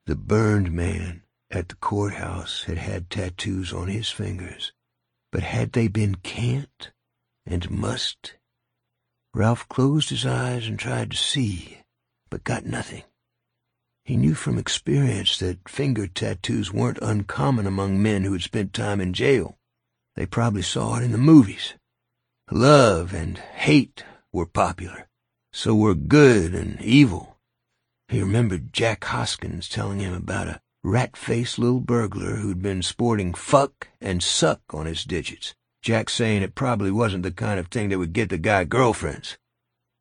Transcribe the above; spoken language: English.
The burned man at the courthouse had had tattoos on his fingers, but had they been can't and must? Ralph closed his eyes and tried to see, but got nothing. He knew from experience that finger tattoos weren't uncommon among men who had spent time in jail. They probably saw it in the movies. Love and hate were popular. So were good and evil. He remembered Jack Hoskins telling him about a rat-faced little burglar who'd been sporting fuck and suck on his digits. Jack saying it probably wasn't the kind of thing that would get the guy girlfriends.